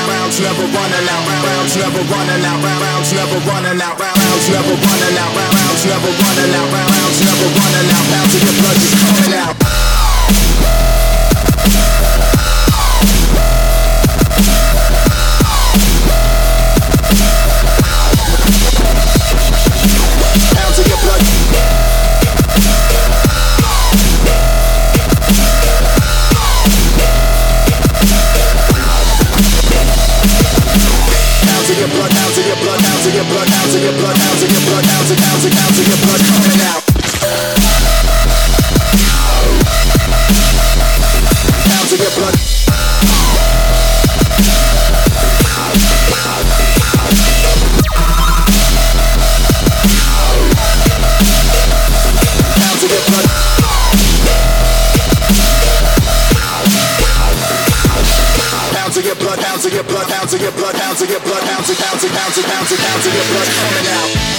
rounds never running out, rounds never running out, rounds never running out, rounds never running out, rounds never running out, rounds never running out, rounds of your blood just coming out. Pounds of your blood. Pounds of your blood, pounds of your blood, pounds of your blood, pounds of your blood, pounds of your blood, pounds of your blood coming out. Pounds of your blood. Pounds of your blood. Pounds of your blood, pounds of your blood, pounds of your blood, pounds of your blood, pounds of your blood coming out.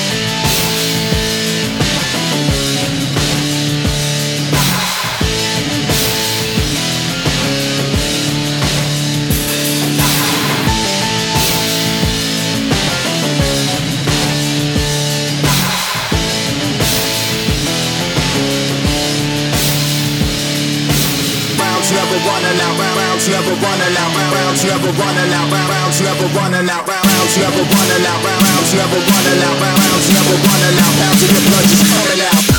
Never running out, rounds never running out, rounds never running out, rounds never running out, rounds never running out, rounds never running out, rounds never running out, pounds of your blood just coming out.